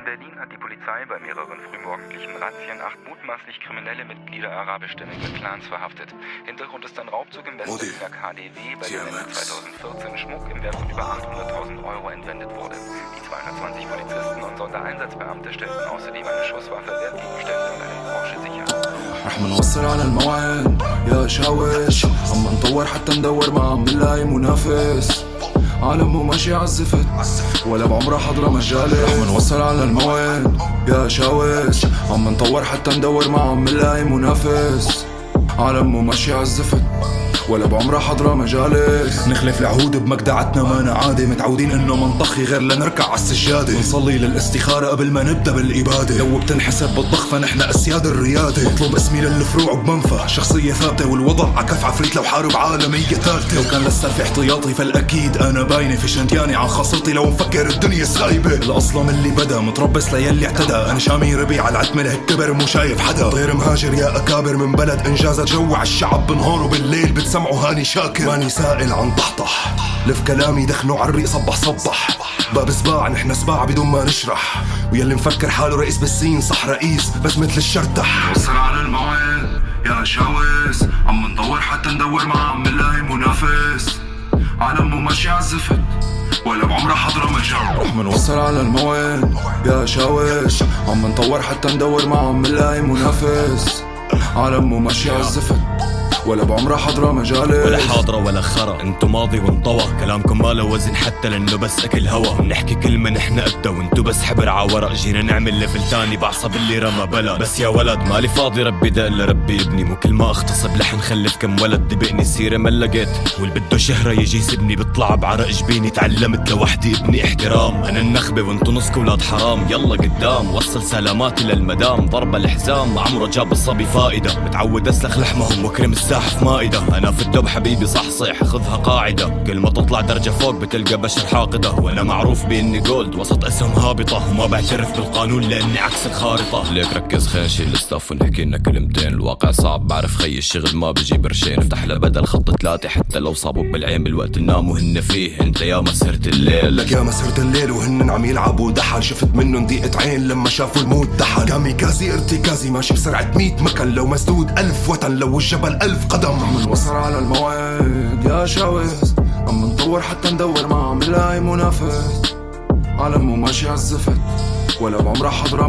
Berlin hat die Polizei bei mehreren frühmorgendlichen Razzien 8 mutmaßlich kriminelle Mitglieder arabischstämmiger Clans verhaftet. Hintergrund ist ein Raubzug im Westberliner KDW, bei dem Ende 2014 Schmuck im Wert von über 800.000 Euro entwendet wurde. Die 220 Polizisten und Sondereinsatzbeamte stellten außerdem eine Schusswaffe, Wertgegenstände und einen Porsche sicher. رح منوصل على الموعد يا شاوش، عم نطور حتى ندور ما عم نلاقي منافس. عالمه ماشي عالزفت ولا بعمره حضرة مجالي. رح منوصل على الموعد يا شاوش، عم نطور حتى ندور ما عم نلاقي منافس. عالمه ماشي عالزفت ولا بعمره حضرة مجالس. نخلف العهود بمجدعتنا ما عادي، متعودين انه منطخي غير لنركع عالسجادة. نصلي للاستخارة قبل ما نبدأ بالإبادة، لو بتنحسب بالضخ فنحن أسياد الريادة. بطلب اسمي للفروع بمنفى، شخصية ثابتة والوضع عكف عفريت لو حارب عالمية ثالثة. لو كان للسلف احتياطي فالأكيد أنا باينة في شنتياني عن خاصرتي. لو مفكر الدنيا سايبة الأصلم اللي بدا متربص ليلي اعتدى. أنا شامي ربيع على العتمة لهالكبر مو شايف حدا. طير مهاجر يا أكابر من بلد إنجازها جوع الشعب بنهار وبالليل بتسمعوا هاني شاكر. ماني سائل عن طحطح، لف كلامي دخنوا عالريق صبح صبح. باب سباع نحن سباع بدون ما نشرح، ويلي مفكر حاله رئيس بالسين صح رئيس بس مثل الشرطح. وصل على الموعد يا شاوس، عم ندور حتى ندور ما عم نلاقي منافس. عالمه ماشي عالزفت ولا بعمره حضرة مجال. رح منوصل على الموعد يا شاوش، عم نطور حتى ندور ما عم نلاقي منافس. عالمه ماشي عالزفت ولا بعمره حضرة مجالس. ولا حاضرة ولا خرا، انتو ماضي وانطوى. كلامكم ما له وزن حتى لانه بس اكل هوا. بنحكي كلمة نحن قدها وانتو بس حبر عورق. جينا نعمل ليفل تاني بعصب اللي رمى بلا. بس يا ولد مالي فاضي ربي ده الا ربي ابني. مو كل ما اختصب لح نخلف كم ولد. دبقني سيرة ما لقيت، واللي بده شهرة يجي يسبني. بطلع بعرق جبيني، تعلمت لوحدي ابني احترام. انا النخبة وانتو نصك ولاد حرام. يلا قدام وصل سلاماتي للمدام. ضرب الحزام عمره جاب الصبي فائدة. متعود اسلخ لحمهم واكرم الساحف مائدة. انا في الدب حبيبي صحصح خذها قاعدة. كل ما تطلع درجة فوق بتلقى بشر حاقدة. وانا معروف باني جولد وسط اسهم هابطة، وما بعترف بالقانون لاني عكس الخارطة. ليك ركز خلينا نشيل الستاف ونحكي لنا كلمتين. الواقع صعب بعرف خي، الشغل ما بيجي برشين. افتح له بدل خط 3 حتى لو صابوا بالعين. بالوقت النام وهن فيه انت يا مسهرة الليل. لك يا مسهرة الليل وهن عم يلعبوا دحل. شفت منهم ضيقة عين لما شافوا الموت دحل. كاميكازي ارتكازي ماشي بسرعة 100 مكان. لو مسدود 1000 وطن، لو الجبل 1000 قدم. عم نوصل على الموعد يا شاوس، عم نطور حتى ندور ما عم نلاقي منافس. عالمه ماشي عالزفت ولا بعمره حضرة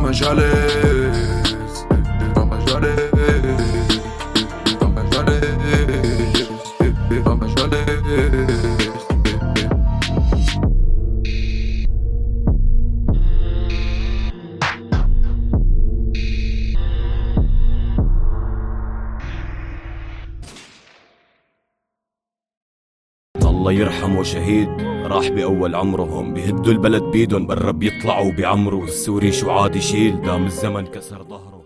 مجالس. الله يرحمه شهيد راح بأول عمره. هم بيهدوا البلد بيدن، برا بيطلعوا بيعمروا. السوري شو عاد يشيل دام الزمن كسر ظهره.